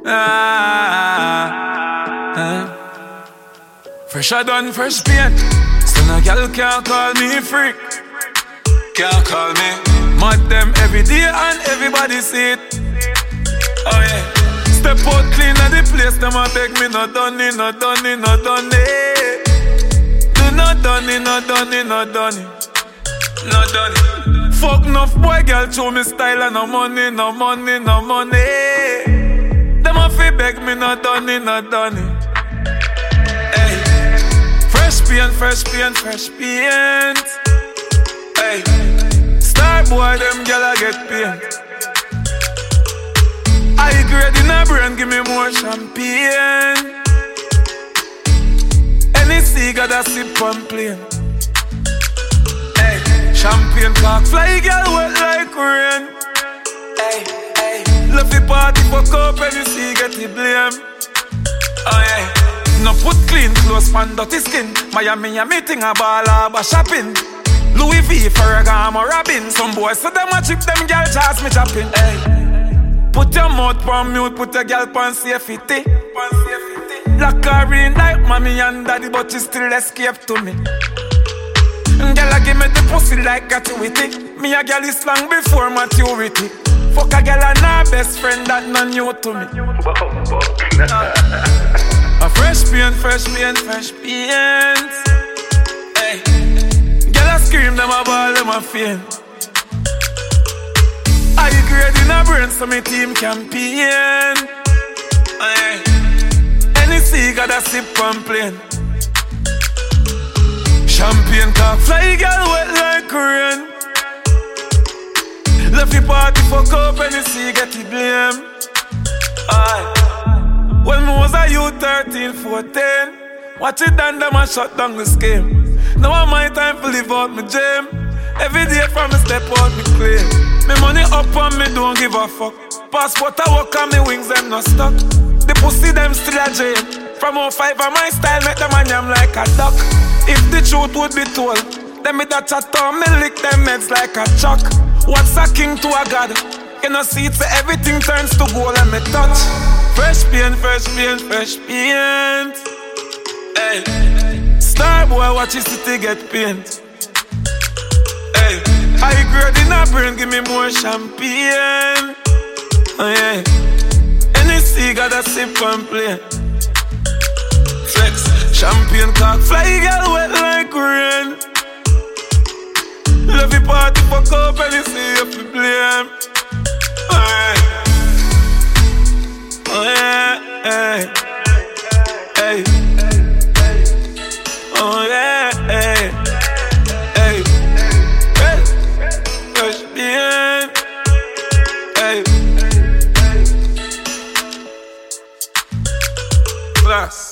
Fresher done fresh paint. So no girl can't call me freak. Can't call me. Mad them every day and everybody see it. Oh yeah. Step out clean at the place. Them a beg me not done it, not done it, not done it. Do not done it, not done it, not done it. Not done it. Fuck enough boy girl show me style and no money, no money, no money. Them a fi beg me not done it, not done it. Hey. Fresh paint, fresh paint, fresh paint. Hey. Star boy them gyal a get paint. High grade in a brain, give me more champagne. Any got a sip and plain. Hey, champagne cock fly, girl wet like rain. Hey, hey, love the party, fuck up, any get the blame. Oh yeah, no put clean clothes on dirty skin. Miami a meeting a ball a shopping. Louis V, Ferragamo, Robin. Some boys so them a chip, them girl jazz me chopping. Hey. Put your mouth on mute, put your girl on safety. Lock her in like mommy and daddy, but she still escape to me. Girl, give me the pussy like gratuity. Me a girl is long before maturity. Fuck a girl and her best friend that not new to me. A fresh paint, fresh paint, fresh paint. Hey, girl a scream, them a ball, them a faint. I grade in a brain so me team campaign. Any got a sip and plain. Champagne cock fly, girl wet like rain. Love the party, fuck up, any get the blame. Aye. When me was a youth 13, 14, watch it and them a shut down the scheme. Now I my time to live out my dream. Every day from me step out me claim. Me money up and me don't give a fuck. Passport I walk and me wings them not stuck. The pussy them still a dream. From 05 and my style make them a yam like a duck. If the truth would be told, them me that chat on me lick them heads like a chuck. What's a king to a god? You know see it so everything turns to gold and me touch. Fresh paint, fresh paint, fresh paint. Hey, star boy watch his city get paint. Hey, high grade in a brain, give me more champagne. Oh yeah, any got a sip and play. Flex, champagne cock fly, girl wet like rain. Love the party, fuck up, any if you blame. Oh yeah, oh yeah, hey, hey, oh yeah, hey, hey. Fresh paint, hey, glass.